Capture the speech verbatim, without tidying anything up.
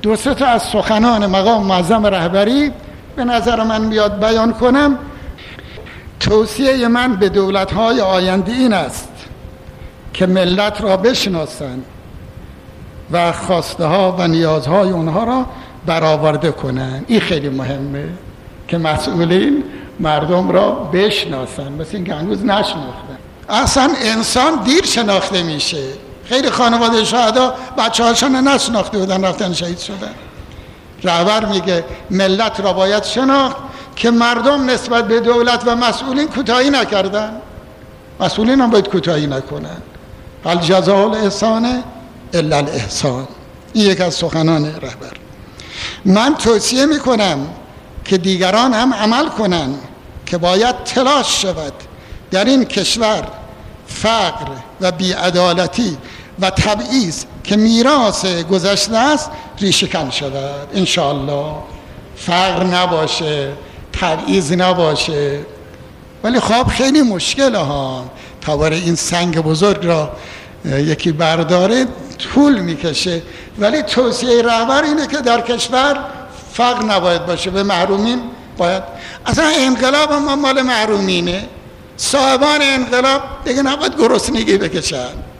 دو سه تا از سخنان مقام معظم رهبری به نظر من میاد بیان کنم. توصیه من به دولت‌های آینده این است که ملت را بشناسند و خواسته ها و نیازهای اونها را برآورده کنند. این خیلی مهمه که مسئولین مردم را بشناسن، مثل این که هنوز نشناختن. اصلا انسان دیر شناخته میشه. خیلی خانواده شهدا بچه هاشون نشناخته بودن رفتن شهید شدن. رهبر میگه ملت را باید شناخت که مردم نسبت به دولت و مسئولین کوتاهی نکردن، مسئولین هم باید کوتاهی نکنن. هل جزاء الاحسان الا الاحسان. این یک از سخنان رهبر. من توصیه میکنم که دیگران هم عمل کنند که باید تلاش شود در این کشور فقر و بیعدالتی و تبعیض که میراث گذشته است ریشه‌کن شود. انشاءالله فقر نباشه، تبعیض نباشه. ولی خب خیلی مشکله ها، تاور این سنگ بزرگ را یکی برداره طول میکشه. ولی توصیه رهبر اینه که در کشور فقر نباید باشه، به محرومین باید، اصلا انقلاب هم مال محرومینه، صاحبان انقلاب دیگه نباید گرسنگی بکشن.